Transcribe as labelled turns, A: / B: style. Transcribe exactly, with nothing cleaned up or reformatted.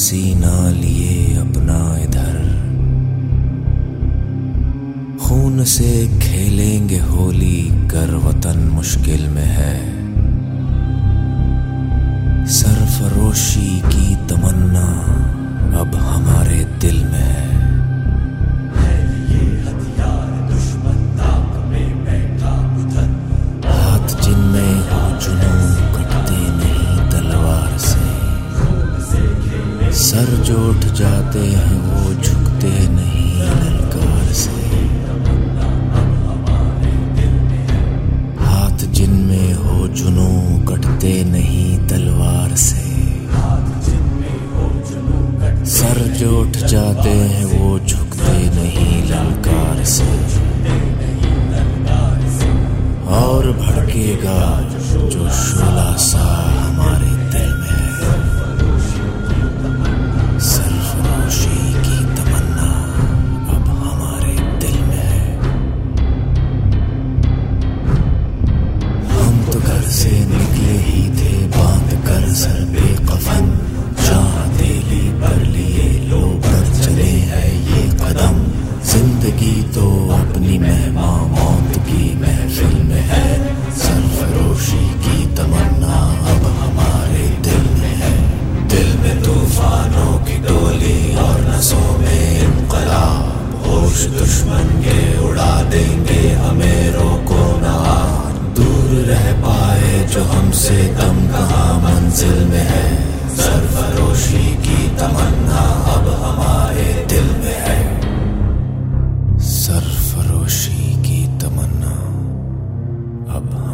A: सीना लिए अपना इधर, खून से खेलेंगे होली कर वतन मुश्किल में है। सरफरोशी की तमन्ना अब हमारे दिल में है। हाथ जिनमें हो जुनून कटते नहीं तलवार से, सर जो उठ जाते हैं वो झुकते नहीं ललकार से। हाथ जिनमें हो जुनून कटते नहीं तलवार से, सर जो उठ जाते हैं वो झुकते नहीं ललकार से। और भड़केगा जो शोला सा हमारे दिल में है। सरफरोशी की तमन्ना अब हमारे दिल में है। हम तो घर से निकले ही थे बांध कर सर पे कफन, चाहते ली पर लिए लो पर चले हैं ये कदम। जिंदगी तो अपनी मेहमा मौत की महफिल में है। सरफरोशी की तमन्ना अब हमारे दिल में है। दिल में तूफानों की टोली और नसों में इनकलाब, होश दुश्मन के उड़ा देंगे हमें रोको ना। दूर रह पाए जो हमसे दम कहाँ मंजिल में है। सरफरोशी की तमन्ना अब हमारे दिल में है। सरफरोशी की तमन्ना अब